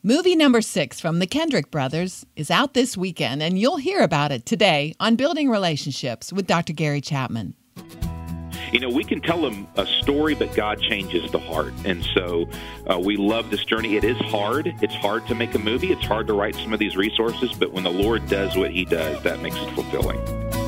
Movie number 6 from the Kendrick brothers is out this weekend, and you'll hear about it today on Building Relationships with Dr. Gary Chapman. You know, we can tell them a story, but God changes the heart. And so we love this journey. It is hard. It's hard to make a movie. It's hard to write some of these resources, but when the Lord does what he does, that makes it fulfilling.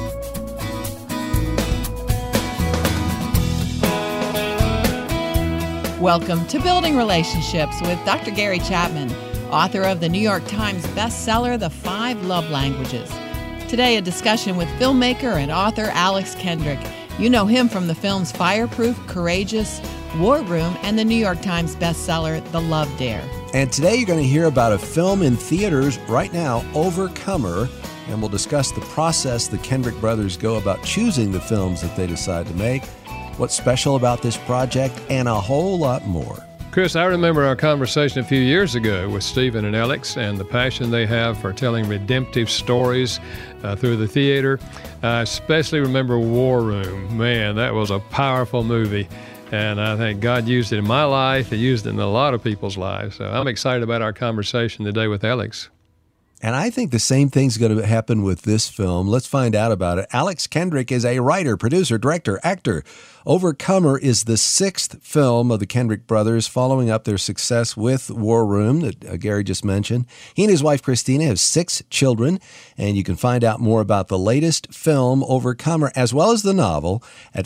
Welcome to Building Relationships with Dr. Gary Chapman, author of the New York Times bestseller, The 5 Love Languages. Today, a discussion with filmmaker and author Alex Kendrick. You know him from the films Fireproof, Courageous, War Room, and the New York Times bestseller, The Love Dare. And today you're going to hear about a film in theaters right now, Overcomer, and we'll discuss the process the Kendrick brothers go about choosing the films that they decide to make, what's special about this project, and a whole lot more. Chris, I remember our conversation a few years ago with Stephen and Alex and the passion they have for telling redemptive stories through the theater. I especially remember War Room. Man, that was a powerful movie, and I think God used it in my life. He used it in a lot of people's lives. So I'm excited about our conversation today with Alex. And I think the same thing's going to happen with this film. Let's find out about it. Alex Kendrick is a writer, producer, director, actor. Overcomer is the 6th film of the Kendrick brothers, following up their success with War Room that Gary just mentioned. He and his wife, Christina, have 6 children, and you can find out more about the latest film, Overcomer, as well as the novel, at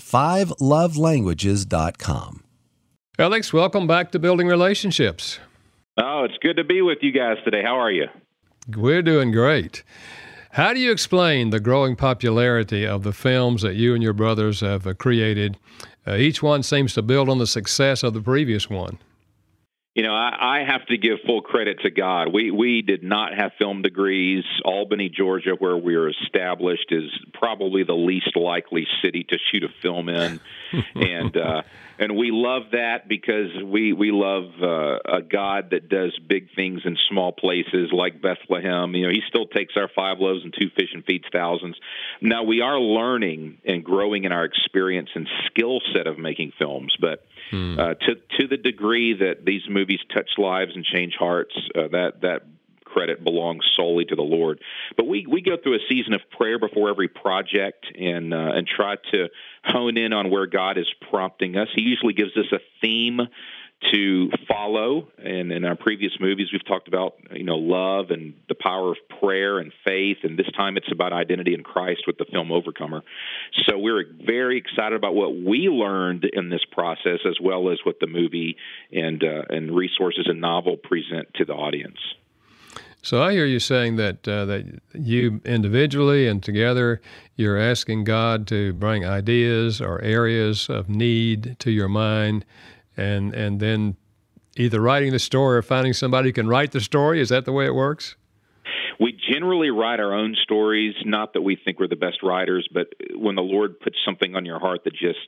5lovelanguages.com. Alex, welcome back to Building Relationships. Oh, it's good to be with you guys today. How are you? We're doing great. How do you explain the growing popularity of the films that you and your brothers have created? Each one seems to build on the success of the previous one. You know, I have to give full credit to God. We did not have film degrees. Albany, Georgia, where we are established, is probably the least likely city to shoot a film in. And we love that because we love a God that does big things in small places like Bethlehem. You know, he still takes our 5 loaves and 2 fish and feeds thousands. Now, we are learning and growing in our experience and skill set of making films, but to the degree that these movies touch lives and change hearts, that credit belongs solely to the Lord. But we go through a season of prayer before every project and try to hone in on where God is prompting us. He usually gives us a theme to follow. And in our previous movies, we've talked about, you know, love and the power of prayer and faith. And this time it's about identity in Christ with the film Overcomer. So we're very excited about what we learned in this process, as well as what the movie and resources and novel present to the audience. So I hear you saying that you individually and together, you're asking God to bring ideas or areas of need to your mind, and then either writing the story or finding somebody who can write the story. Is that the way it works? We generally write our own stories, not that we think we're the best writers, but when the Lord puts something on your heart that just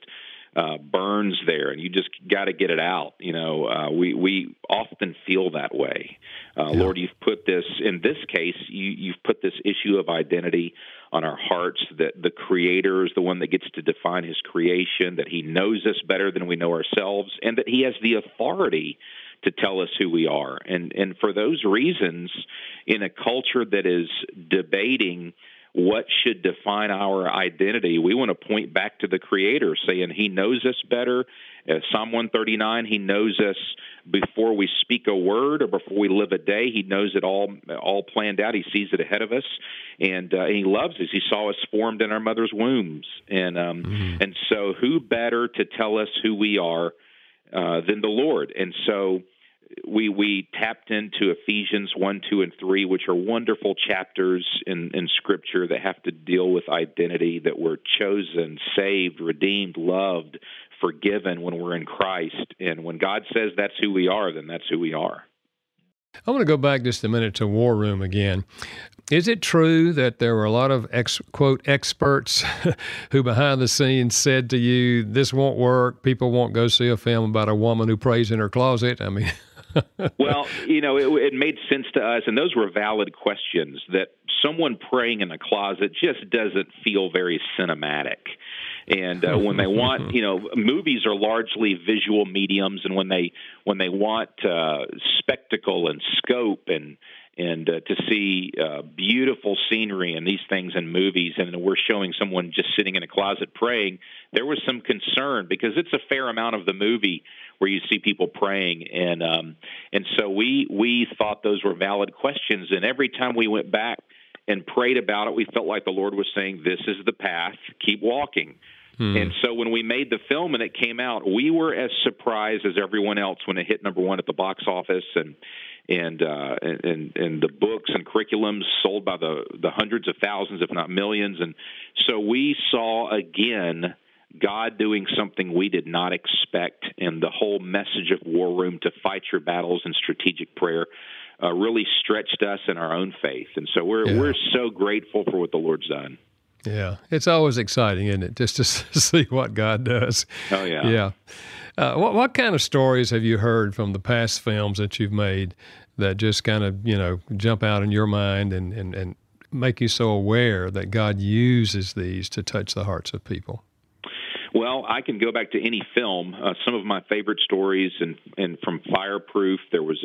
burns there, and you just got to get it out. You know, we often feel that way. Lord, you've put this, in this case, you've put this issue of identity on our hearts, that the Creator is the one that gets to define his creation, that he knows us better than we know ourselves, and that he has the authority to tell us who we are. And for those reasons, in a culture that is debating what should define our identity, we want to point back to the Creator, saying he knows us better. Psalm 139, he knows us before we speak a word or before we live a day. He knows it all planned out. He sees it ahead of us, and he loves us. He saw us formed in our mother's wombs. And so who better to tell us who we are than the Lord? And so we tapped into Ephesians 1, 2, and 3, which are wonderful chapters in Scripture that have to deal with identity, that we're chosen, saved, redeemed, loved, forgiven when we're in Christ. And when God says that's who we are, then that's who we are. I want to go back just a minute to War Room again. Is it true that there were a lot of, quote, experts who behind the scenes said to you, this won't work, people won't go see a film about a woman who prays in her closet? I mean... Well, you know, it made sense to us, and those were valid questions, that someone praying in a closet just doesn't feel very cinematic. And when they want, movies are largely visual mediums, and when they want spectacle and scope and to see beautiful scenery and these things in movies, and we're showing someone just sitting in a closet praying, there was some concern because it's a fair amount of the movie where you see people praying, and so we thought those were valid questions, and every time we went back and prayed about it, we felt like the Lord was saying, "This is the path, keep walking." And so when we made the film and it came out, we were as surprised as everyone else when it hit number one at the box office, and the books and curriculums sold by the hundreds of thousands, if not millions. And so we saw again God doing something we did not expect, and the whole message of War Room to fight your battles in strategic prayer really stretched us in our own faith. And so we're so grateful for what the Lord's done. Yeah, it's always exciting, isn't it, just to see what God does. Oh, yeah. Yeah. What kind of stories have you heard from the past films that you've made that just kind of, jump out in your mind and make you so aware that God uses these to touch the hearts of people? Well, I can go back to any film. Some of my favorite stories, and from Fireproof, there was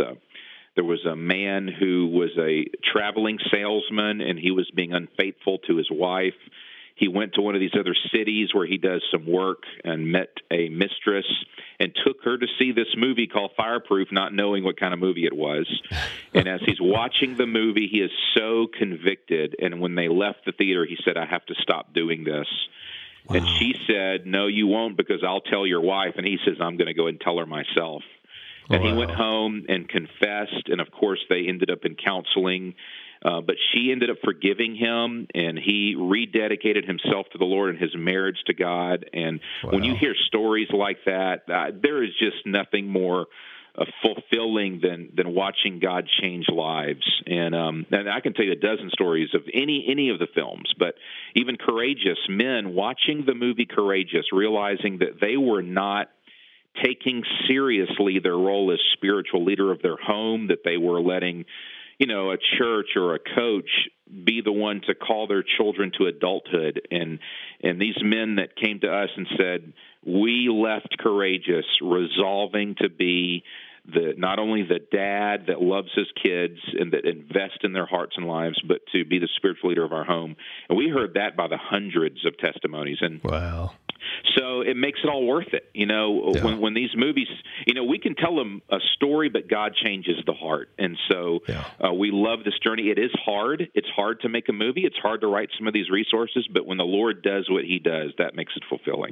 a man who was a traveling salesman, and he was being unfaithful to his wife. He went to one of these other cities where he does some work and met a mistress and took her to see this movie called Fireproof, not knowing what kind of movie it was. And as he's watching the movie, he is so convicted. And when they left the theater, he said, "I have to stop doing this." Wow. And she said, "No, you won't, because I'll tell your wife." And he says, "I'm going to go and tell her myself." And he went home and confessed, and of course they ended up in counseling. But she ended up forgiving him, and he rededicated himself to the Lord and his marriage to God. And when you hear stories like that, there is just nothing more fulfilling than watching God change lives. And I can tell you a dozen stories of any of the films, but even Courageous, men watching the movie Courageous, realizing that they were not taking seriously their role as spiritual leader of their home, that they were letting, a church or a coach be the one to call their children to adulthood. And these men that came to us and said, we left Courageous resolving to be not only the dad that loves his kids and that invest in their hearts and lives, but to be the spiritual leader of our home. And we heard that by the hundreds of testimonies. And wow. So it makes it all worth it. When these movies, we can tell them a story, but God changes the heart. And so we love this journey. It is hard. It's hard to make a movie. It's hard to write some of these resources, but when the Lord does what he does, that makes it fulfilling.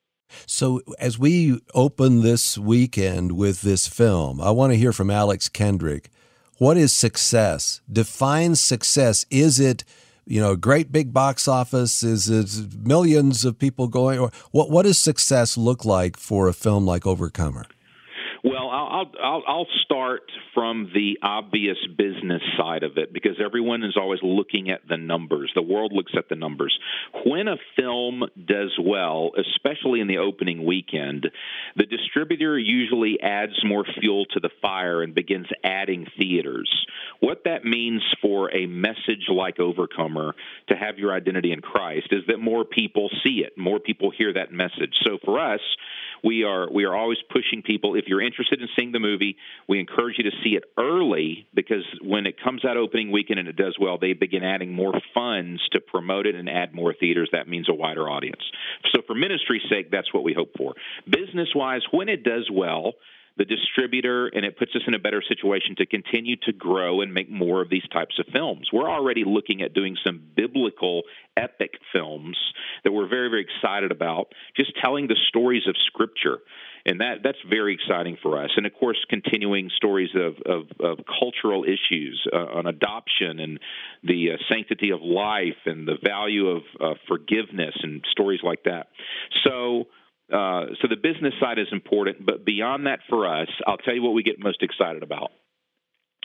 So as we open this weekend with this film, I want to hear from Alex Kendrick. What is success? Define success. Is it, a great big box office? Is it millions of people going? Or what does success look like for a film like Overcomer? Well, I'll start from the obvious business side of it, because everyone is always looking at the numbers. The world looks at the numbers. When a film does well, especially in the opening weekend, the distributor usually adds more fuel to the fire and begins adding theaters. What that means for a message like Overcomer, to have your identity in Christ, is that more people see it, more people hear that message. So for us, we are always pushing people. If you're interested in seeing the movie, we encourage you to see it early, because when it comes out opening weekend and it does well, they begin adding more funds to promote it and add more theaters. That means a wider audience. So for ministry's sake, that's what we hope for. Business-wise, when it does well, the distributor, and it puts us in a better situation to continue to grow and make more of these types of films. We're already looking at doing some biblical epic films that we're very, very excited about, just telling the stories of Scripture. And that's very exciting for us. And, of course, continuing stories of cultural issues on adoption and the sanctity of life and the value of forgiveness and stories like that. So the business side is important, but beyond that for us, I'll tell you what we get most excited about.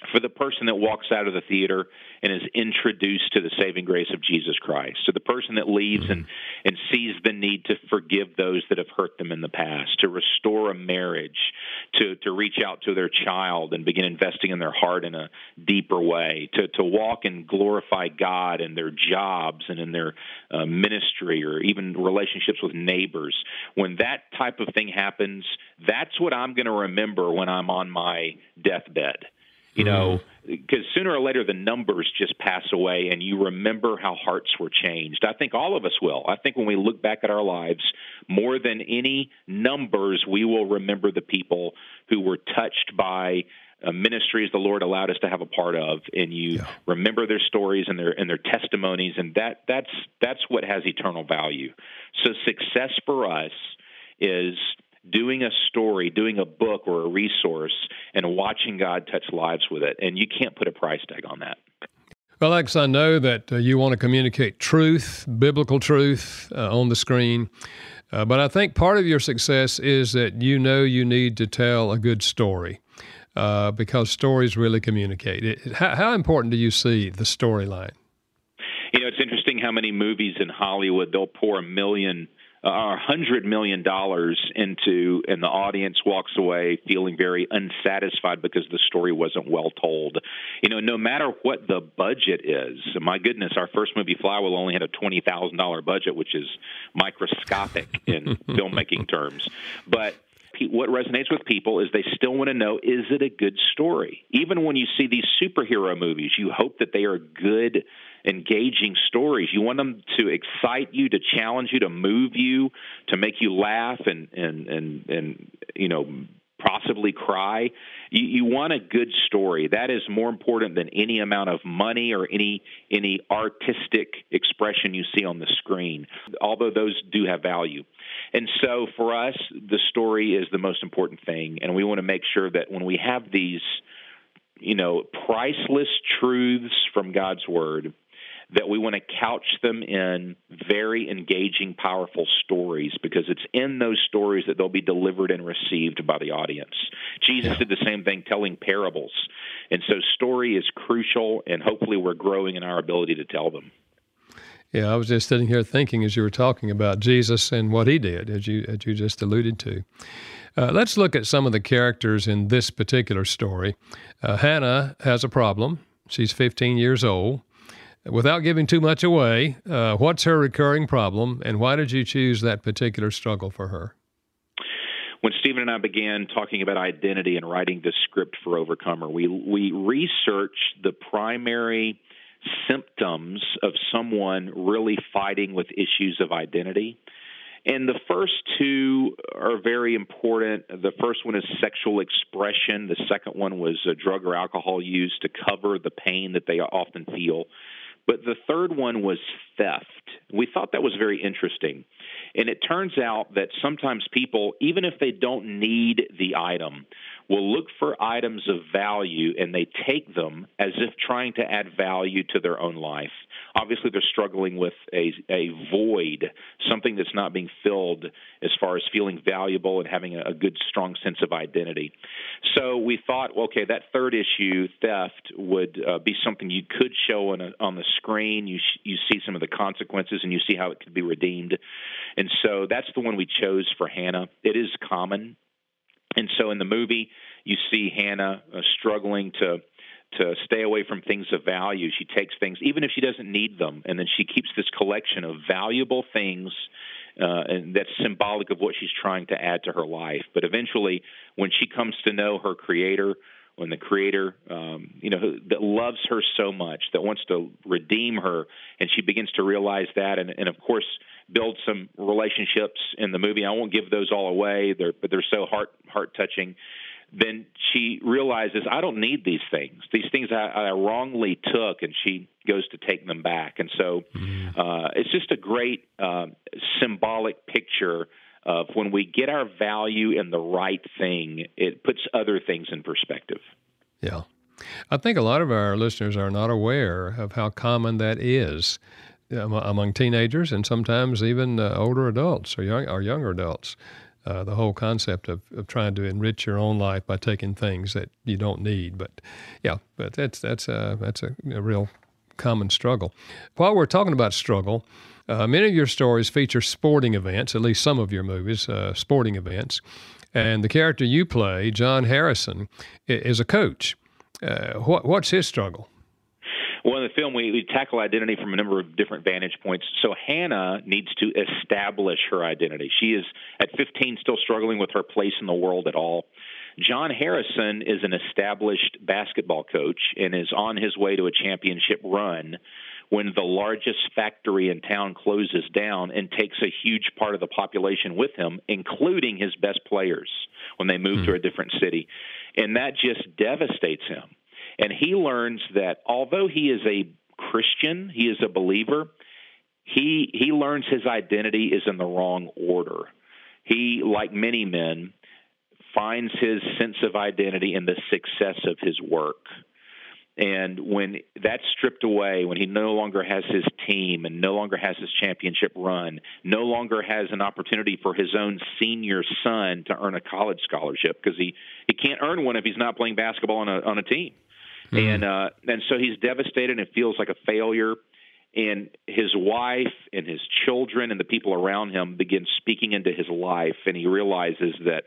for the person that walks out of the theater and is introduced to the saving grace of Jesus Christ, to the person that leaves and sees the need to forgive those that have hurt them in the past, to restore a marriage, to reach out to their child and begin investing in their heart in a deeper way, to walk and glorify God in their jobs and in their ministry or even relationships with neighbors. When that type of thing happens, that's what I'm going to remember when I'm on my deathbed. You know, because sooner or later the numbers just pass away and you remember how hearts were changed. I think all of us will. I think when we look back at our lives, more than any numbers, we will remember the people who were touched by ministries the Lord allowed us to have a part of, and you remember their stories and their testimonies, and that's what has eternal value. So success for us is doing a story, doing a book or a resource, and watching God touch lives with it. And you can't put a price tag on that. Well, Alex, I know that you want to communicate truth, biblical truth on the screen. But I think part of your success is that you know you need to tell a good story because stories really communicate. How important do you see the storyline? You know, it's interesting how many movies in Hollywood, they'll pour $100 million into, and the audience walks away feeling very unsatisfied because the story wasn't well told. You know, no matter what the budget is, my goodness, our first movie, Flywheel, only had a $20,000 budget, which is microscopic in filmmaking terms. But what resonates with people is they still want to know, is it a good story? Even when you see these superhero movies, you hope that they are good, engaging stories. You want them to excite you, to challenge you, to move you, to make you laugh and you know, possibly cry. You want a good story. That is more important than any amount of money or any artistic expression you see on the screen, although those do have value. And so for us, the story is the most important thing, and we want to make sure that when we have these, you know, priceless truths from God's Word, that we want to couch them in very engaging, powerful stories, because it's in those stories that they'll be delivered and received by the audience. Jesus did the same thing, telling parables. And so story is crucial, and hopefully we're growing in our ability to tell them. Yeah, I was just sitting here thinking as you were talking about Jesus and what he did, as you just alluded to. Let's look at some of the characters in this particular story. Hannah has a problem. She's 15 years old. Without giving too much away, what's her recurring problem, and why did you choose that particular struggle for her? When Stephen and I began talking about identity and writing the script for Overcomer, we researched the primary symptoms of someone really fighting with issues of identity. And the first two are very important. The first one is sexual expression. The second one was drug or alcohol use to cover the pain that they often feel. But the third one was theft. We thought that was very interesting. And it turns out that sometimes people, even if they don't need the item, will look for items of value and they take them as if trying to add value to their own life. Obviously, they're struggling with a void, something that's not being filled as far as feeling valuable and having a good, strong sense of identity. So we thought, well, okay, that third issue, theft, would be something you could show on the screen. You see some of the consequences and you see how it could be redeemed. And so that's the one we chose for Hannah. It is common. And so in the movie, you see Hannah struggling to stay away from things of value. She takes things, even if she doesn't need them, and then she keeps this collection of valuable things, and that's symbolic of what she's trying to add to her life. But eventually, when she comes to know her Creator, when the Creator, that loves her so much, that wants to redeem her, and she begins to realize that, and of course, build some relationships in the movie. I won't give those all away, but they're so heart-touching. Then she realizes, I don't need these things. These things I wrongly took, and she goes to take them back. And so it's just a great symbolic picture of when we get our value in the right thing, it puts other things in perspective. Yeah. I think a lot of our listeners are not aware of how common that is among teenagers and sometimes even older adults or younger adults. the whole concept of trying to enrich your own life by taking things that you don't need. But that's a real common struggle. While we're talking about struggle, many of your stories feature sporting events, at least some of your movies, sporting events. And the character you play, John Harrison, is a coach. What's his struggle? Well, in the film, we tackle identity from a number of different vantage points. So Hannah needs to establish her identity. She is, at 15, still struggling with her place in the world at all. John Harrison is an established basketball coach and is on his way to a championship run when the largest factory in town closes down and takes a huge part of the population with him, including his best players, when they move to a different city. And that just devastates him. And he learns that although he is a Christian, he is a believer, he learns his identity is in the wrong order. He, like many men, finds his sense of identity in the success of his work. And when that's stripped away, when he no longer has his team and no longer has his championship run, no longer has an opportunity for his own senior son to earn a college scholarship, because he can't earn one if he's not playing basketball on a team. And so he's devastated and feels like a failure. And his wife and his children and the people around him begin speaking into his life, and he realizes that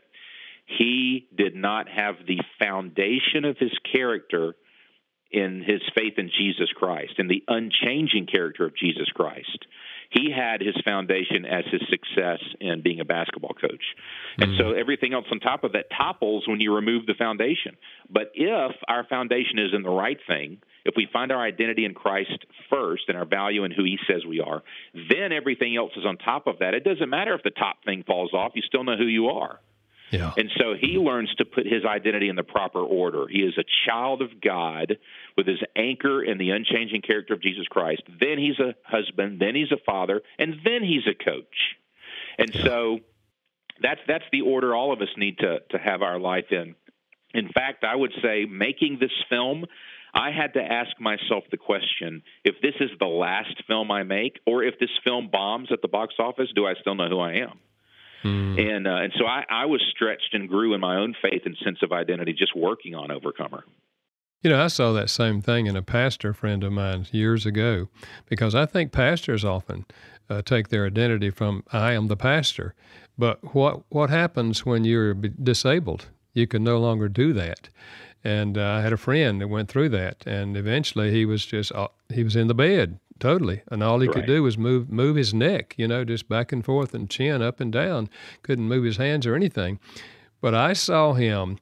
he did not have the foundation of his character in his faith in Jesus Christ, in the unchanging character of Jesus Christ. He had his foundation as his success in being a basketball coach. And so everything else on top of that topples when you remove the foundation. But if our foundation is in the right thing, if we find our identity in Christ first and our value in who he says we are, then everything else is on top of that. It doesn't matter if the top thing falls off. You still know who you are. Yeah. And so he learns to put his identity in the proper order. He is a child of God with his anchor in the unchanging character of Jesus Christ. Then he's a husband, then he's a father, and then he's a coach. And so that's the order all of us need to have our life in. In fact, I would say making this film, I had to ask myself the question, if this is the last film I make, or if this film bombs at the box office, do I still know who I am? And so I was stretched and grew in my own faith and sense of identity just working on Overcomer. You know, I saw that same thing in a pastor friend of mine years ago, because I think pastors often take their identity from, I am the pastor. But what happens when you're disabled? You can no longer do that. And I had a friend that went through that, and eventually he was in the bed totally, and all he could do was move his neck, just back and forth and chin up and down. Couldn't move his hands or anything. But I saw him,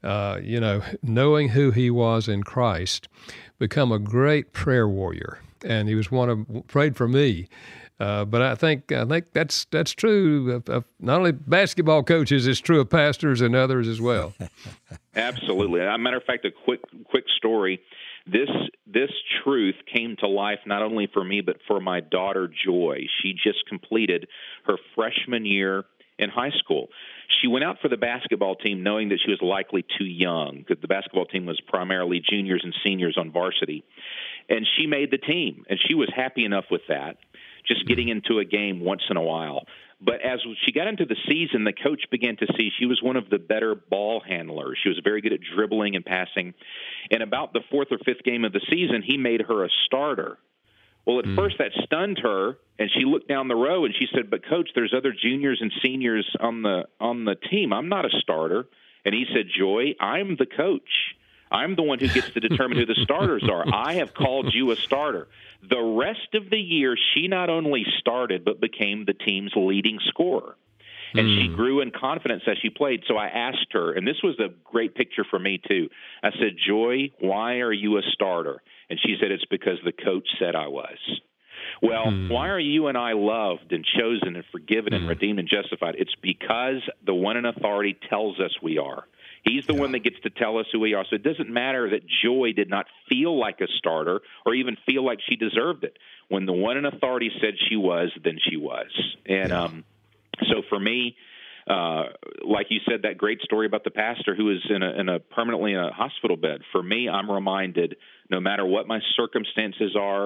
knowing who he was in Christ, become a great prayer warrior, and he was prayed for me. But I think that's true of not only basketball coaches, it's true of pastors and others as well. Absolutely. As a matter of fact, a quick story. This truth came to life not only for me, but for my daughter, Joy. She just completed her freshman year in high school. She went out for the basketball team knowing that she was likely too young, because the basketball team was primarily juniors and seniors on varsity. And she made the team, and she was happy enough with that, just getting into a game once in a while. But as she got into the season, the coach began to see she was one of the better ball handlers. She was very good at dribbling and passing. And about the fourth or fifth game of the season, he made her a starter. Well, at first that stunned her, and she looked down the row and she said, "But Coach, there's other juniors and seniors on the team. I'm not a starter." And he said, "Joy, I'm the coach. I'm the one who gets to determine who the starters are. I have called you a starter." The rest of the year, she not only started, but became the team's leading scorer. And she grew in confidence as she played. So I asked her, and this was a great picture for me too. I said, "Joy, why are you a starter?" And she said, "It's because the coach said I was." Well, why are you and I loved and chosen and forgiven and redeemed and justified? It's because the one in authority tells us we are. He's the one that gets to tell us who we are. So it doesn't matter that Joy did not feel like a starter or even feel like she deserved it. When the one in authority said she was, then she was. And so for me, like you said, that great story about the pastor who is permanently in a hospital bed. For me, I'm reminded, no matter what my circumstances are,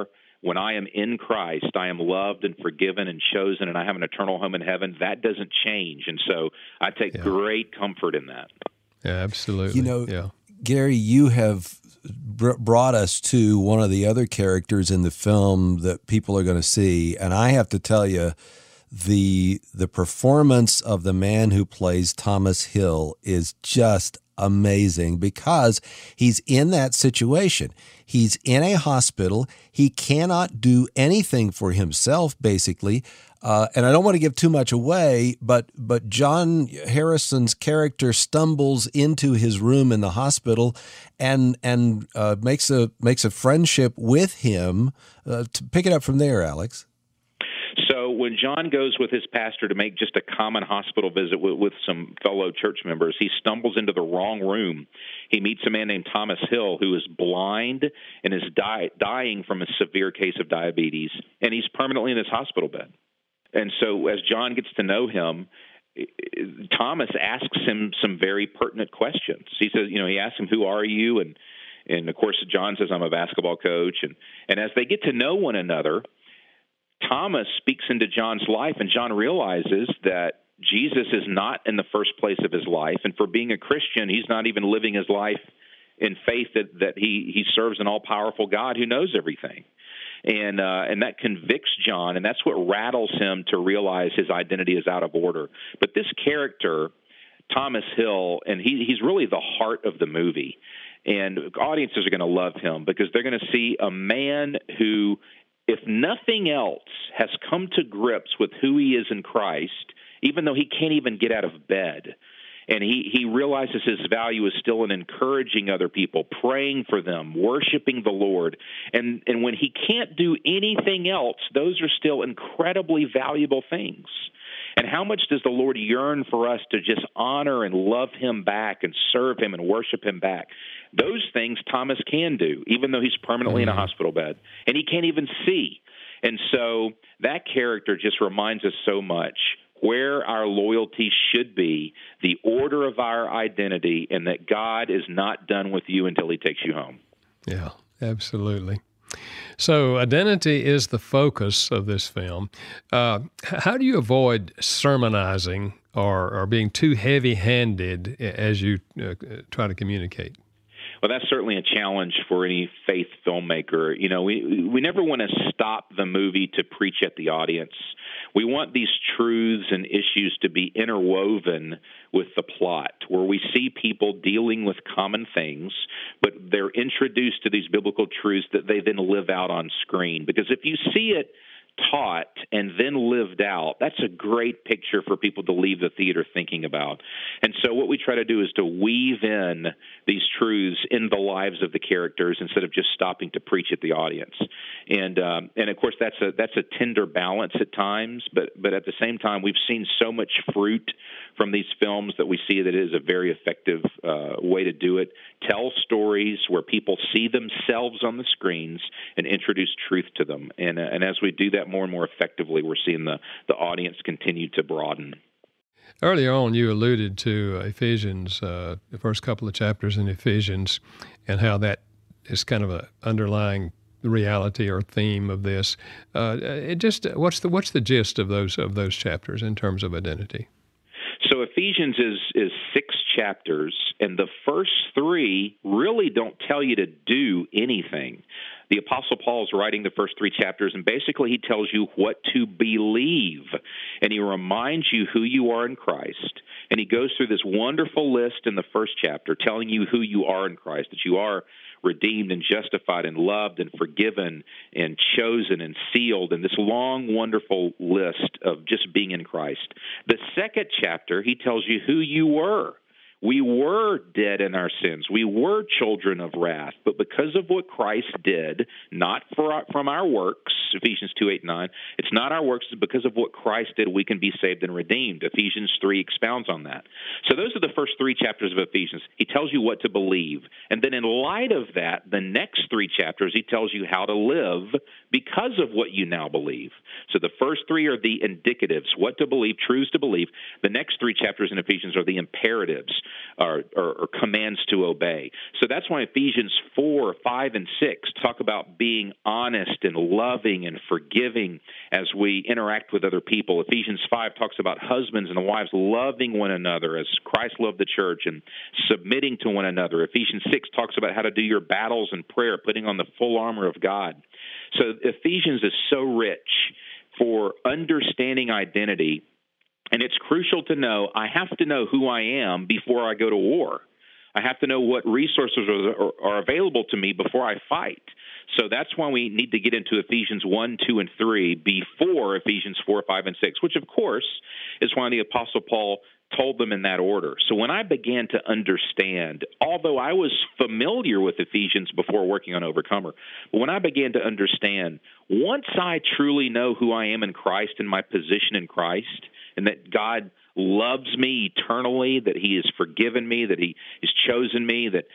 when I am in Christ, I am loved and forgiven and chosen, and I have an eternal home in heaven. That doesn't change. And so I take great comfort in that. Yeah, absolutely. Gary, you have brought us to one of the other characters in the film that people are going to see, and I have to tell you, the performance of the man who plays Thomas Hill is just amazing because he's in that situation. He's in a hospital. He cannot do anything for himself, basically. And I don't want to give too much away, but John Harrison's character stumbles into his room in the hospital and makes a friendship with him. To pick it up from there, Alex. So when John goes with his pastor to make just a common hospital visit with some fellow church members, he stumbles into the wrong room. He meets a man named Thomas Hill who is blind and is dying from a severe case of diabetes, and he's permanently in his hospital bed. And so as John gets to know him, Thomas asks him some very pertinent questions. He says, he asks him, "Who are you?" And of course, John says, "I'm a basketball coach." And as they get to know one another, Thomas speaks into John's life, and John realizes that Jesus is not in the first place of his life. And for being a Christian, he's not even living his life in faith that he serves an all-powerful God who knows everything. And that convicts John, and that's what rattles him to realize his identity is out of order. But this character, Thomas Hill, and he's really the heart of the movie. And audiences are going to love him because they're going to see a man who, if nothing else, has come to grips with who he is in Christ, even though he can't even get out of bed. And he realizes his value is still in encouraging other people, praying for them, worshiping the Lord. And when he can't do anything else, those are still incredibly valuable things. And how much does the Lord yearn for us to just honor and love him back and serve him and worship him back? Those things Thomas can do, even though he's permanently in a hospital bed, and he can't even see. And so that character just reminds us so much where our loyalty should be, the order of our identity, and that God is not done with you until he takes you home. Yeah, absolutely. So identity is the focus of this film. How do you avoid sermonizing or being too heavy-handed as you try to communicate? Well, that's certainly a challenge for any faith filmmaker. We never want to stop the movie to preach at the audience. We want these truths and issues to be interwoven with the plot, where we see people dealing with common things, but they're introduced to these biblical truths that they then live out on screen. Because if you see it taught and then lived out, that's a great picture for people to leave the theater thinking about. And so what we try to do is to weave in these truths in the lives of the characters instead of just stopping to preach at the audience. And of course that's a tender balance at times, but at the same time we've seen so much fruit from these films that we see that it is a very effective way to do it. Tell stories where people see themselves on the screens and introduce truth to them. And as we do that more and more effectively, we're seeing the audience continue to broaden. Earlier on, you alluded to Ephesians, the first couple of chapters in Ephesians, and how that is kind of an underlying reality or theme of this. What's the gist of those chapters in terms of identity? So Ephesians is 6 chapters, and the first 3 really don't tell you to do anything. The Apostle Paul is writing the first 3 chapters, and basically he tells you what to believe, and he reminds you who you are in Christ. And he goes through this wonderful list in the first chapter telling you who you are in Christ, that you are redeemed and justified and loved and forgiven and chosen and sealed, and this long, wonderful list of just being in Christ. The second chapter, he tells you who you were. We were dead in our sins. We were children of wrath. But because of what Christ did, not from our works, Ephesians 2:8-9, it's not our works, it's because of what Christ did we can be saved and redeemed. Ephesians 3 expounds on that. So those are the first 3 chapters of Ephesians. He tells you what to believe. And then in light of that, the next 3 chapters, he tells you how to live because of what you now believe. So the first 3 are the indicatives, what to believe, truths to believe. The next 3 chapters in Ephesians are the imperatives. or commands to obey. So that's why Ephesians 4, 5, and 6 talk about being honest and loving and forgiving as we interact with other people. Ephesians 5 talks about husbands and wives loving one another as Christ loved the church and submitting to one another. Ephesians 6 talks about how to do your battles in prayer, putting on the full armor of God. So Ephesians is so rich for understanding identity, and it's crucial to know I have to know who I am before I go to war. I have to know what resources are available to me before I fight. So that's why we need to get into Ephesians 1, 2, and 3 before Ephesians 4, 5, and 6, which, of course, is why the Apostle Paul told them in that order. So when I began to understand, although I was familiar with Ephesians before working on Overcomer, but when I began to understand, once I truly know who I am in Christ and my position in Christ, and that God loves me eternally, that He has forgiven me, that He has chosen me, that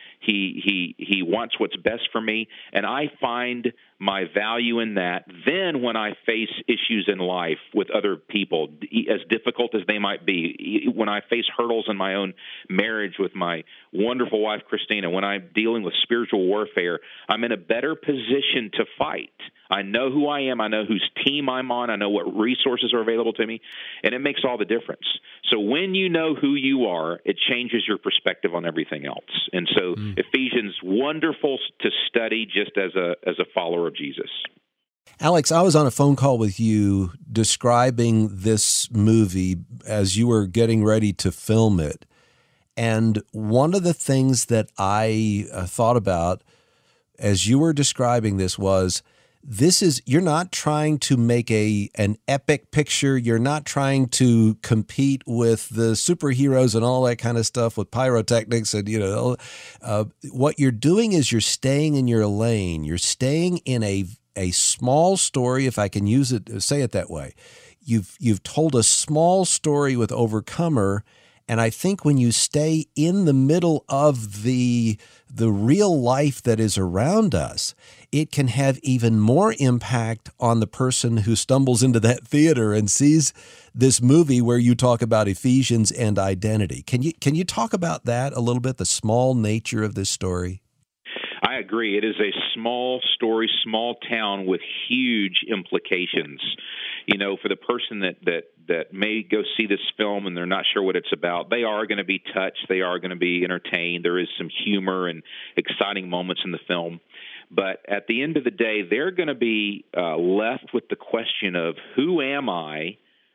He wants what's best for me, and I find my value in that, then when I face issues in life with other people, as difficult as they might be, when I face hurdles in my own marriage with my wonderful wife, Christina, when I'm dealing with spiritual warfare, I'm in a better position to fight. I know who I am. I know whose team I'm on. I know what resources are available to me, and it makes all the difference. So when you know who you are, it changes your perspective on everything else. And so Ephesians, wonderful to study just as a follower of Jesus. Alex, I was on a phone call with you describing this movie as you were getting ready to film it. And one of the things that I thought about as you were describing this was, you're not trying to make an epic picture. You're not trying to compete with the superheroes and all that kind of stuff with pyrotechnics. And, what you're doing is you're staying in your lane. You're staying in a small story, if I can say it that way. You've told a small story with Overcomer. And I think when you stay in the middle of the real life that is around us, it can have even more impact on the person who stumbles into that theater and sees this movie where you talk about Ephesians and identity. Can you talk about that a little bit, the small nature of this story? I agree. It is a small story, small town with huge implications. For the person that may go see this film and they're not sure what it's about, they are going to be touched. They are going to be entertained. There is some humor and exciting moments in the film. But at the end of the day, they're going to be left with the question of who am I?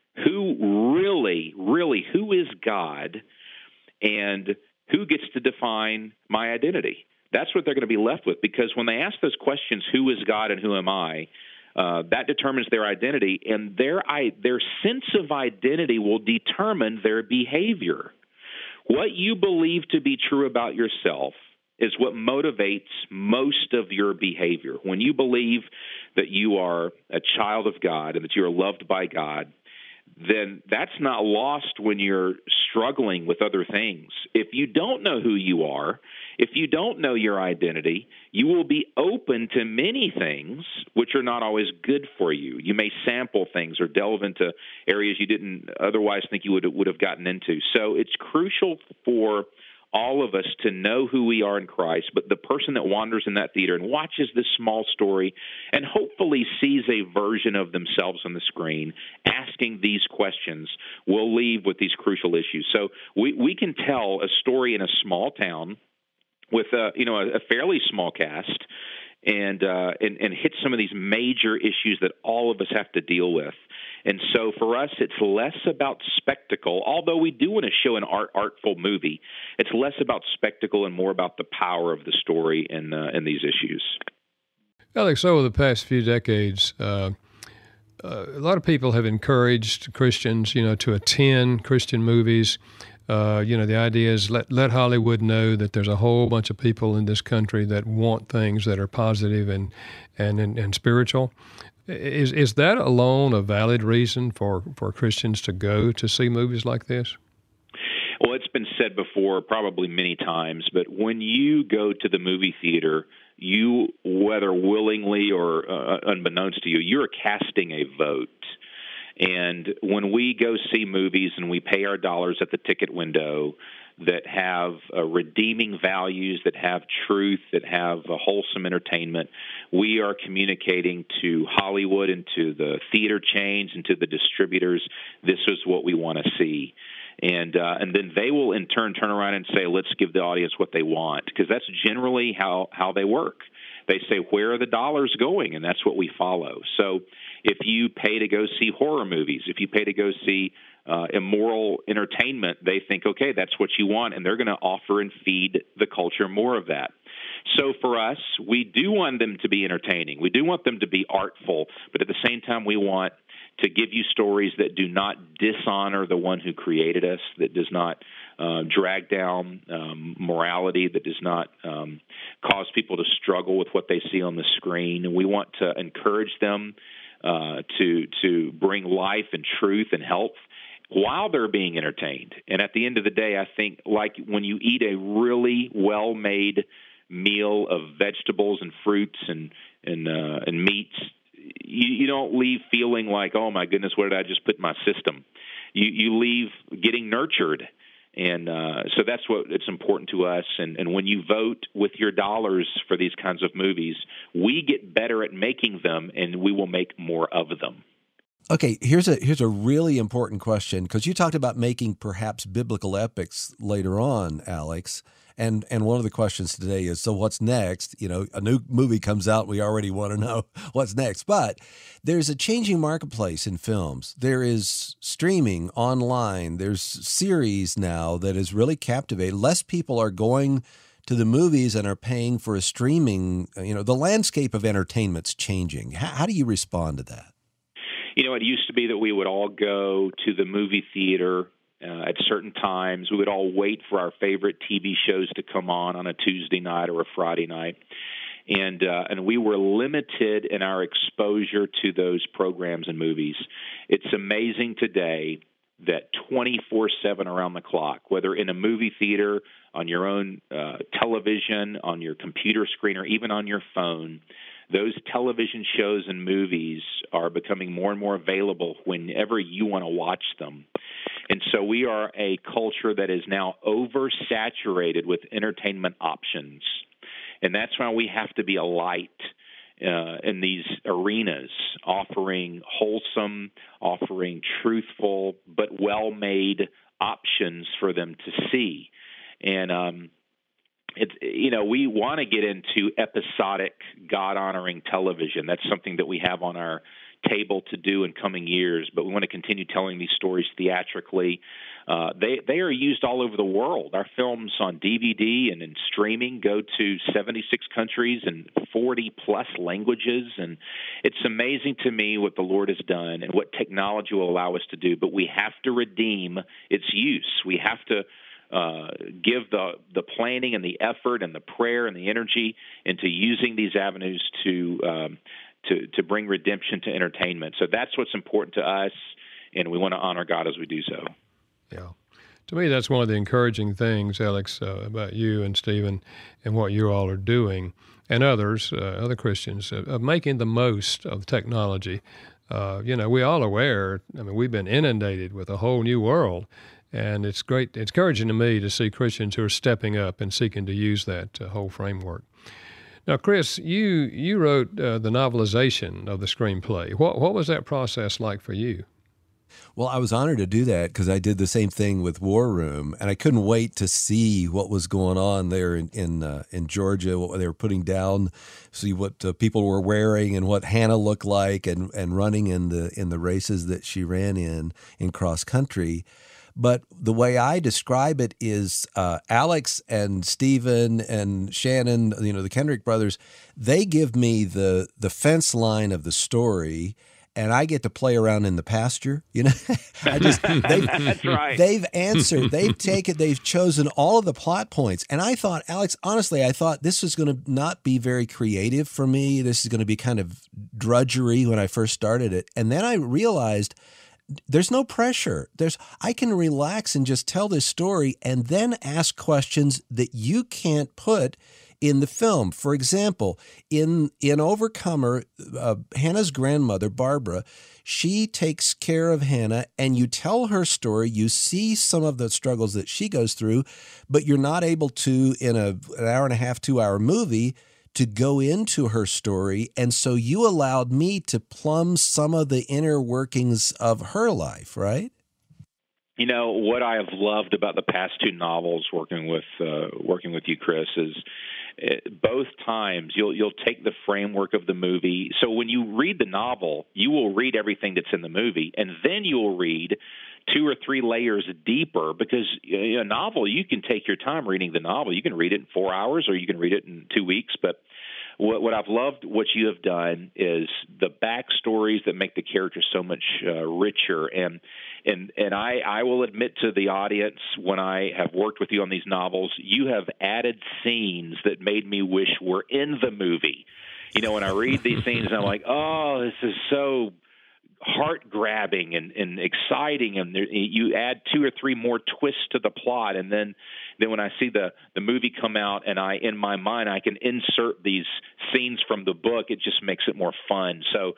Who is God? And who gets to define my identity? That's what they're going to be left with, because when they ask those questions, who is God and who am I, that determines their identity, and their sense of identity will determine their behavior. What you believe to be true about yourself is what motivates most of your behavior. When you believe that you are a child of God and that you are loved by God, then that's not lost when you're struggling with other things. If you don't know who you are, if you don't know your identity, you will be open to many things which are not always good for you. You may sample things or delve into areas you didn't otherwise think you would have gotten into. So it's crucial for all of us to know who we are in Christ, but the person that wanders in that theater and watches this small story and hopefully sees a version of themselves on the screen asking these questions will leave with these crucial issues. So we can tell a story in a small town with a fairly small cast and hit some of these major issues that all of us have to deal with. And so for us, it's less about spectacle, although we do want to show an artful movie. It's less about spectacle and more about the power of the story in these issues. Alex, over the past few decades, a lot of people have encouraged Christians, to attend Christian movies. The idea is let Hollywood know that there's a whole bunch of people in this country that want things that are positive and spiritual. Is that alone a valid reason for Christians to go to see movies like this? Well, it's been said before, probably many times, but when you go to the movie theater, you, whether willingly or unbeknownst to you, you're casting a vote. And when we go see movies and we pay our dollars at the ticket window, that have redeeming values, that have truth, that have wholesome entertainment. We are communicating to Hollywood and to the theater chains and to the distributors, this is what we want to see. And then they will in turn around and say, let's give the audience what they want, because that's generally how they work. They say, where are the dollars going? And that's what we follow. So if you pay to go see horror movies, if you pay to go see immoral entertainment, they think, okay, that's what you want, and they're going to offer and feed the culture more of that. So for us, we do want them to be entertaining. We do want them to be artful, but at the same time, we want to give you stories that do not dishonor the one who created us, that does not drag down morality, that does not cause people to struggle with what they see on the screen. And we want to encourage them to bring life and truth and health while they're being entertained. And at the end of the day, I think, like when you eat a really well-made meal of vegetables and fruits and meats, you don't leave feeling like, oh my goodness, what did I just put in my system? You leave getting nurtured. And so that's what it's important to us. And when you vote with your dollars for these kinds of movies, we get better at making them, and we will make more of them. Okay, here's a really important question, because you talked about making perhaps biblical epics later on, Alex. And one of the questions today is, so what's next? You know, a new movie comes out, we already want to know what's next. But there's a changing marketplace in films. There is streaming online. There's series now that is really captivated. Less people are going to the movies and are paying for a streaming. You know, the landscape of entertainment's changing. How do you respond to that? You know, it used to be that we would all go to the movie theater at certain times. We would all wait for our favorite TV shows to come on a Tuesday night or a Friday night. And we were limited in our exposure to those programs and movies. It's amazing today that 24/7 around the clock, whether in a movie theater, on your own television, on your computer screen, or even on your phone, those television shows and movies are becoming more and more available whenever you want to watch them. And so we are a culture that is now oversaturated with entertainment options. And that's why we have to be a light in these arenas, offering wholesome, offering truthful, but well-made options for them to see. And we want to get into episodic, God-honoring television. That's something that we have on our table to do in coming years, but we want to continue telling these stories theatrically. They are used all over the world. Our films on DVD and in streaming go to 76 countries and 40-plus languages, and it's amazing to me what the Lord has done and what technology will allow us to do, but we have to redeem its use. We have to give the planning and the effort and the prayer and the energy into using these avenues to bring redemption to entertainment. So that's what's important to us, and we want to honor God as we do so. Yeah. To me, that's one of the encouraging things, Alex, about you and Stephen and what you all are doing, and others, other Christians, of making the most of technology. We all are aware, we've been inundated with a whole new world. And it's great. It's encouraging to me to see Christians who are stepping up and seeking to use that whole framework. Now, Chris, you wrote the novelization of the screenplay. What was that process like for you? Well, I was honored to do that because I did the same thing with War Room, and I couldn't wait to see what was going on there in Georgia, what they were putting down, see what people were wearing and what Hannah looked like, and running in the races that she ran in cross country. But the way I describe it is Alex and Stephen and Shannon, the Kendrick brothers, they give me the fence line of the story, and I get to play around in the pasture. That's right. They've chosen all of the plot points. And I thought, Alex, honestly, this was going to not be very creative for me. This is going to be kind of drudgery when I first started it. And then I realized there's no pressure. I can relax and just tell this story and then ask questions that you can't put in the film. For example, in Overcomer, Hannah's grandmother, Barbara, she takes care of Hannah, and you tell her story. You see some of the struggles that she goes through, but you're not able to, in an hour and a half, 2-hour movie, to go into her story. And so you allowed me to plumb some of the inner workings of her life, right? You know, what I have loved about the past two novels working with you, Chris, is both times you'll take the framework of the movie. So when you read the novel, you will read everything that's in the movie, and then you will read 2 or 3 layers deeper, because a novel, you can take your time reading the novel. You can read it in 4 hours, or you can read it in 2 weeks. But what I've loved, what you have done, is the backstories that make the characters so much richer. And I will admit to the audience, when I have worked with you on these novels, you have added scenes that made me wish were in the movie. You know, when I read these scenes, I'm like, oh, this is so heart-grabbing and exciting, and you add 2 or 3 more twists to the plot, and then when I see the movie come out, and in my mind I can insert these scenes from the book, it just makes it more fun. So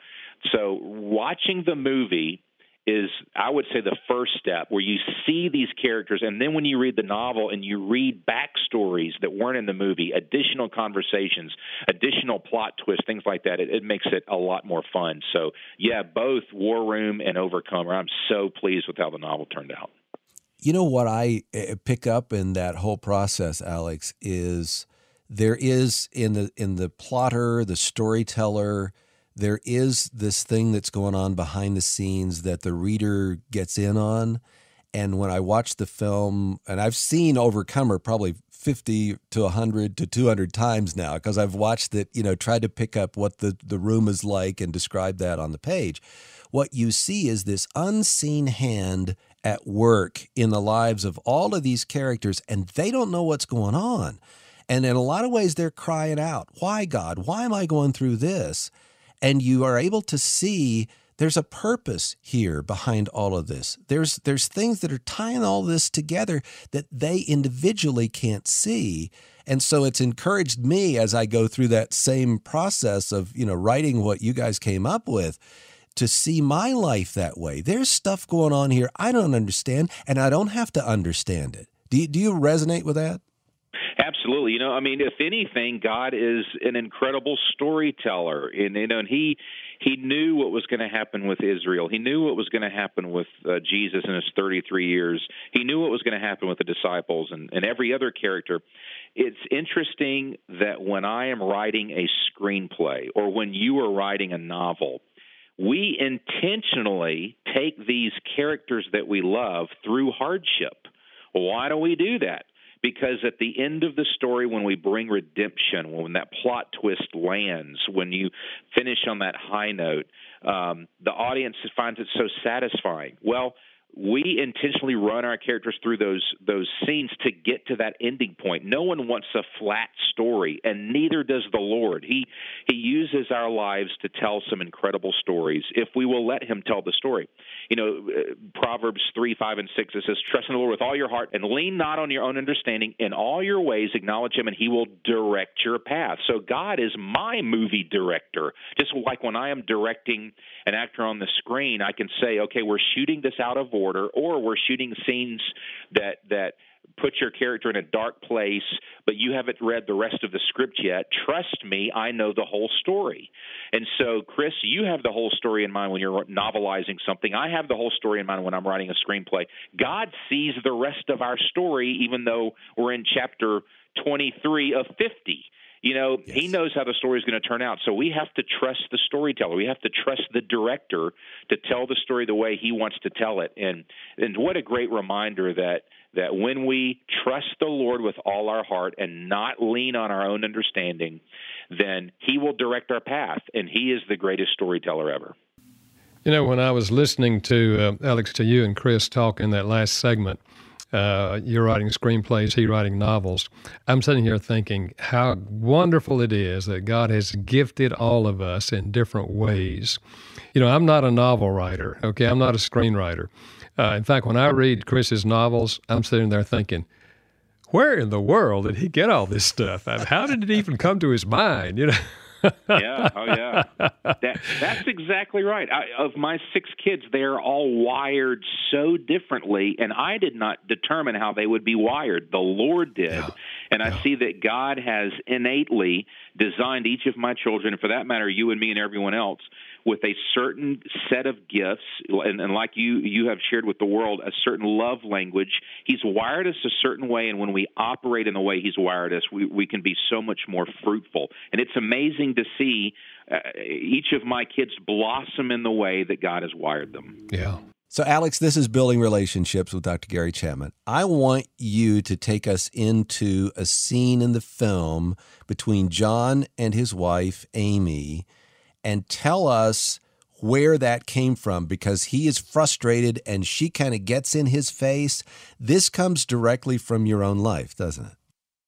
watching the movie is, I would say, the first step, where you see these characters, and then when you read the novel and you read backstories that weren't in the movie, additional conversations, additional plot twists, things like that, it makes it a lot more fun. So, yeah, both War Room and Overcomer, I'm so pleased with how the novel turned out. You know what I pick up in that whole process, Alex, is there is in the plotter, the storyteller, there is this thing that's going on behind the scenes that the reader gets in on. And when I watch the film, and I've seen Overcomer probably 50 to 100 to 200 times now, because I've watched it, tried to pick up what the room is like and describe that on the page. What you see is this unseen hand at work in the lives of all of these characters, and they don't know what's going on. And in a lot of ways, they're crying out, "Why, God? Why am I going through this?" And you are able to see there's a purpose here behind all of this. There's things that are tying all this together that they individually can't see. And so it's encouraged me as I go through that same process of, writing what you guys came up with, to see my life that way. There's stuff going on here I don't understand, and I don't have to understand it. Do you resonate with that? Absolutely. If anything, God is an incredible storyteller, and he knew what was going to happen with Israel. He knew what was going to happen with Jesus in his 33 years. He knew what was going to happen with the disciples and every other character. It's interesting that when I am writing a screenplay, or when you are writing a novel, we intentionally take these characters that we love through hardship. Why do we do that? Because at the end of the story, when we bring redemption, when that plot twist lands, when you finish on that high note, the audience finds it so satisfying. Well, we intentionally run our characters through those scenes to get to that ending point. No one wants a flat story, and neither does the Lord. He uses our lives to tell some incredible stories if we will let him tell the story. Proverbs 3, 5, and 6, it says, "Trust in the Lord with all your heart and lean not on your own understanding. In all your ways acknowledge him, and he will direct your path." So God is my movie director. Just like when I am directing an actor on the screen, I can say, okay, we're shooting this out of order, or we're shooting scenes that put your character in a dark place, but you haven't read the rest of the script yet. Trust me, I know the whole story. And so, Chris, you have the whole story in mind when you're novelizing something. I have the whole story in mind when I'm writing a screenplay. God sees the rest of our story, even though we're in chapter 23 of 50. Yes. He knows how the story is going to turn out. So we have to trust the storyteller. We have to trust the director to tell the story the way he wants to tell it. And what a great reminder that when we trust the Lord with all our heart and not lean on our own understanding, then he will direct our path, and he is the greatest storyteller ever. When I was listening to Alex, to you and Chris talk in that last segment, you're writing screenplays, he writing novels. I'm sitting here thinking how wonderful it is that God has gifted all of us in different ways. I'm not a novel writer, okay? I'm not a screenwriter. In fact, when I read Chris's novels, I'm sitting there thinking, where in the world did he get all this stuff? I mean, how did it even come to his mind? Yeah. Oh, yeah. That's exactly right. Of my 6 kids, they're all wired so differently, and I did not determine how they would be wired. The Lord did. Yeah. And I see that God has innately designed each of my children, and for that matter, you and me and everyone else, with a certain set of gifts, and like you have shared with the world, a certain love language. He's wired us a certain way, and when we operate in the way He's wired us, we can be so much more fruitful. And it's amazing to see each of my kids blossom in the way that God has wired them. Yeah. So, Alex, this is Building Relationships with Dr. Gary Chapman. I want you to take us into a scene in the film between John and his wife, Amy, and tell us where that came from, because he is frustrated and she kind of gets in his face. This comes directly from your own life, doesn't it?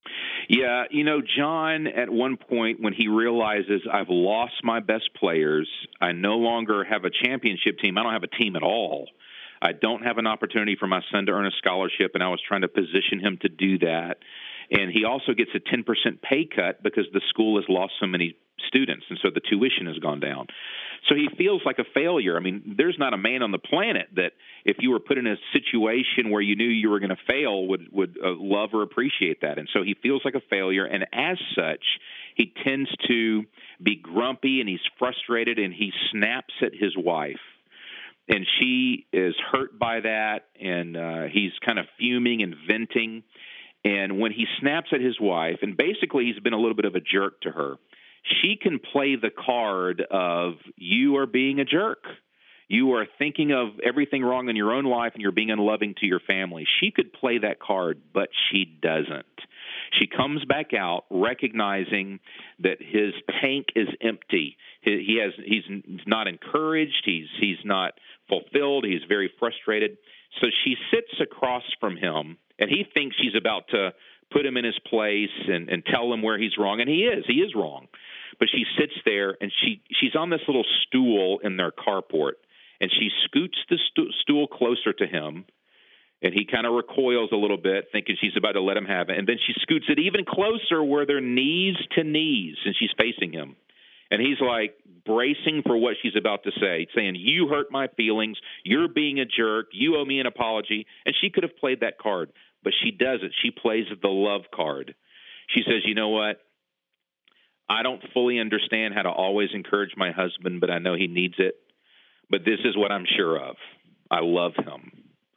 Yeah, John, at one point when he realizes I've lost my best players, I no longer have a championship team. I don't have a team at all. I don't have an opportunity for my son to earn a scholarship, and I was trying to position him to do that. And he also gets a 10% pay cut because the school has lost so many students, and so the tuition has gone down. So he feels like a failure. I mean, there's not a man on the planet that if you were put in a situation where you knew you were going to fail would love or appreciate that. And so he feels like a failure, and as such, he tends to be grumpy, and he's frustrated, and he snaps at his wife. And she is hurt by that, and he's kind of fuming and venting. And when he snaps at his wife, and basically he's been a little bit of a jerk to her, she can play the card of, you are being a jerk. You are thinking of everything wrong in your own life, and you're being unloving to your family. She could play that card, but she doesn't. She comes back out recognizing that his tank is empty. He's not encouraged. He's not fulfilled. He's very frustrated. So she sits across from him, and he thinks she's about to put him in his place and tell him where he's wrong, and he is wrong. But she sits there, and she's on this little stool in their carport, and she scoots the stool closer to him, and he kind of recoils a little bit, thinking she's about to let him have it, and then she scoots it even closer where they're knees to knees, and she's facing him. And he's like bracing for what she's about to say, saying, you hurt my feelings, you're being a jerk, you owe me an apology. And she could have played that card, but she doesn't. She plays the love card. She says, you know what? I don't fully understand how to always encourage my husband, but I know he needs it. But this is what I'm sure of. I love him.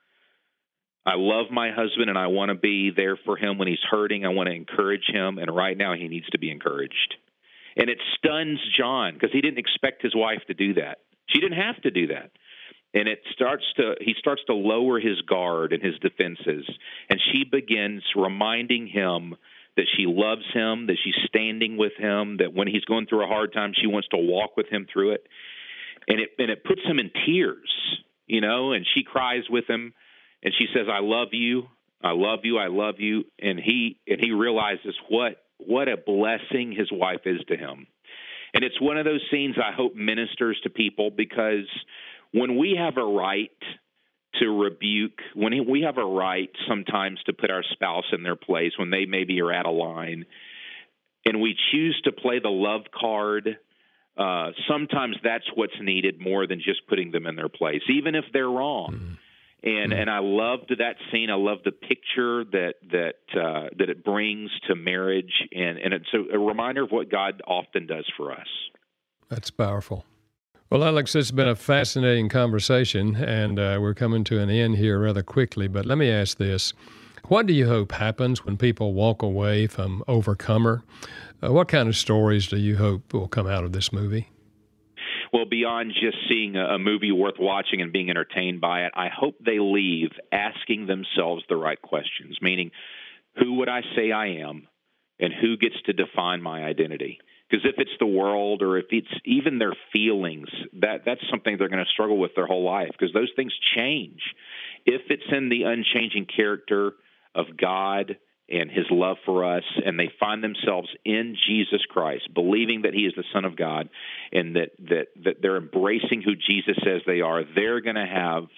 I love my husband, and I want to be there for him when he's hurting. I want to encourage him, and right now he needs to be encouraged. And it stuns John because he didn't expect his wife to do that. She didn't have to do that. And he starts to lower his guard and his defenses. And she begins reminding him that she loves him, that she's standing with him, that when he's going through a hard time, she wants to walk with him through it. And it puts him in tears, and she cries with him. And she says, I love you. I love you. I love you. And he realizes what a blessing his wife is to him. And it's one of those scenes I hope ministers to people, because when we have a right to rebuke, when we have a right sometimes to put our spouse in their place when they maybe are out of line, and we choose to play the love card, sometimes that's what's needed more than just putting them in their place, even if they're wrong. Mm-hmm. And I loved that scene. I love the picture that it brings to marriage, and it's a reminder of what God often does for us. That's powerful. Well, Alex, it's been a fascinating conversation, and we're coming to an end here rather quickly. But let me ask this. What do you hope happens when people walk away from Overcomer? What kind of stories do you hope will come out of this movie? Well, beyond just seeing a movie worth watching and being entertained by it, I hope they leave asking themselves the right questions, meaning, who would I say I am, and who gets to define my identity? Because if it's the world, or if it's even their feelings, that's something they're going to struggle with their whole life, because those things change. If it's in the unchanging character of God and his love for us, and they find themselves in Jesus Christ, believing that he is the Son of God, and that they're embracing who Jesus says they are, they're going to have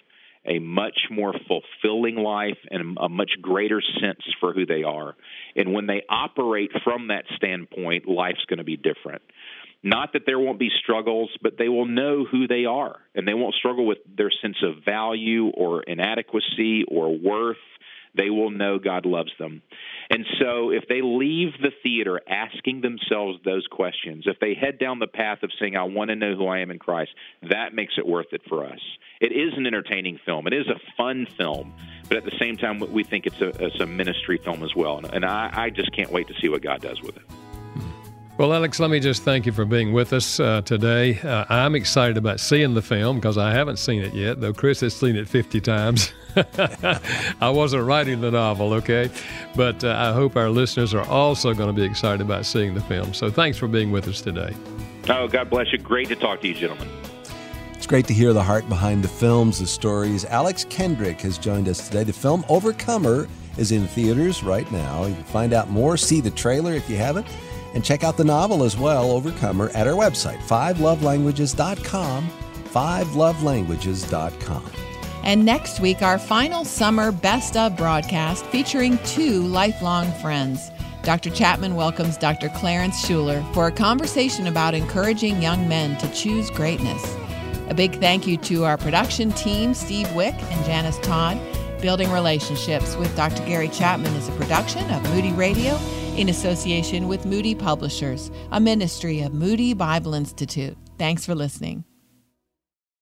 a much more fulfilling life and a much greater sense for who they are. And when they operate from that standpoint, life's going to be different. Not that there won't be struggles, but they will know who they are, and they won't struggle with their sense of value or inadequacy or worth. They will know God loves them. And so if they leave the theater asking themselves those questions, if they head down the path of saying, I want to know who I am in Christ, that makes it worth it for us. It is an entertaining film. It is a fun film. But at the same time, we think it's a ministry film as well. And I just can't wait to see what God does with it. Well, Alex, let me just thank you for being with us today. I'm excited about seeing the film because I haven't seen it yet, though Chris has seen it 50 times. I wasn't writing the novel, okay? But I hope our listeners are also going to be excited about seeing the film. So thanks for being with us today. Oh, God bless you. Great to talk to you, gentlemen. It's great to hear the heart behind the films, the stories. Alex Kendrick has joined us today. The film Overcomer is in theaters right now. You can find out more, see the trailer if you haven't, and check out the novel as well, Overcomer, at our website, 5lovelanguages.com, 5lovelanguages.com. And next week, our final summer Best of broadcast featuring two lifelong friends. Dr. Chapman welcomes Dr. Clarence Schuler for a conversation about encouraging young men to choose greatness. A big thank you to our production team, Steve Wick and Janice Todd. Building Relationships with Dr. Gary Chapman is a production of Moody Radio in association with Moody Publishers, a ministry of Moody Bible Institute. Thanks for listening.